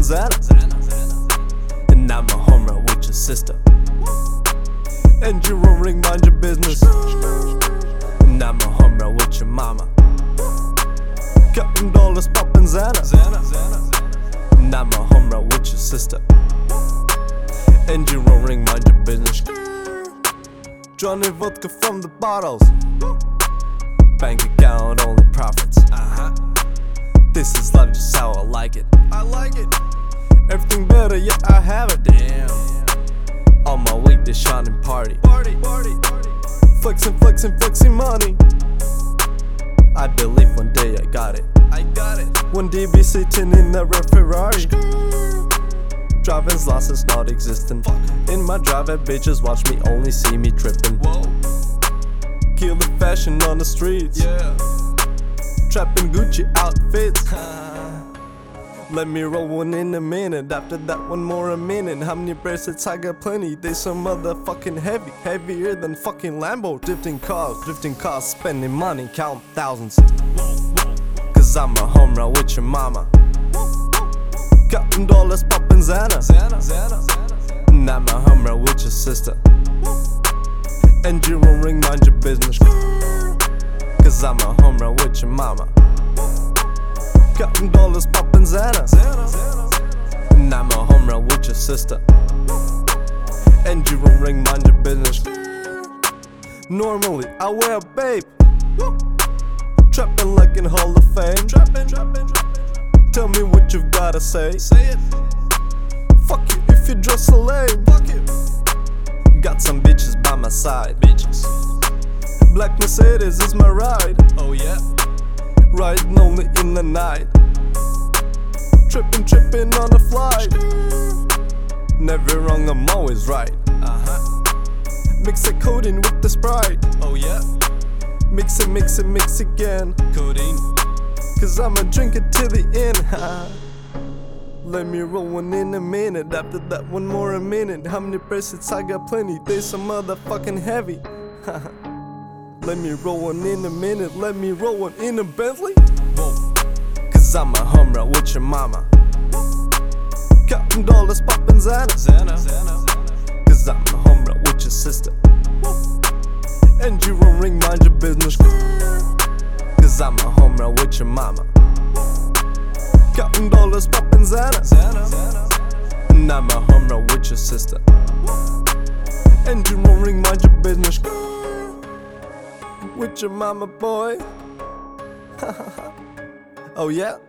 Xana. And I'm a home run with your sister. And you won't ring, mind your business. And I'm a home run with your mama. Counting dollars, poppin' Xana. And I'm a home run with your sister. And you won't ring, mind your business. Johnny vodka from the bottles. Bank account only profits. This is life just how I like it. I like it. Everything better, yeah, I have it. Damn. On my way to shining party. Flexing, flexing, flexing money. I believe one day I got it. One day be sitting in a red Ferrari. Driving's lost is not existent. In my drive at bitches watch me, only see me tripping. Kill the fashion on the streets. Trapping Gucci outfits. Let me roll one in a minute. After that one more a minute. How many bracelets? I got plenty. They so motherfucking heavy. Heavier than fucking Lambo. Drifting cars, spending money, count thousands. Cause I'm a home run with your mama. Counting dollars, poppin' Xana. And I'm a home run with your sister. And you won't ring, mind your business. Cause I'm a home run with your mama. Counting dollars, poppin' Xana. And I'm a home run with your sister. And you won't ring, mind your business. Normally I wear a babe. Trappin' like in Hall of Fame. Tell me what you've gotta say. Fuck you if you dress so lame. Got some bitches by my side. Black Mercedes is my ride. Oh yeah. Riding only in the night. Trippin' on the flight. Never wrong, I'm always right. Mix a codeine with the Sprite. Oh yeah. Mix it again. Codeine. Cause I'ma drink it till the end. Let me roll one in a minute. After that one more a minute. How many bracelets? I got plenty. They so motherfucking heavy. Let me roll one in a minute. Let me roll one in a Bentley. Cause I'm a home run with your mama. Counting dollars, poppin' Xana. Cause I'm a home run with your sister. And you won't ring, mind your business. Cause I'm a home run with your mama. Counting dollars, poppin' Xana. And I'm a home run with your sister. And you won't ring, mind your business. With your mama, boy. Oh yeah.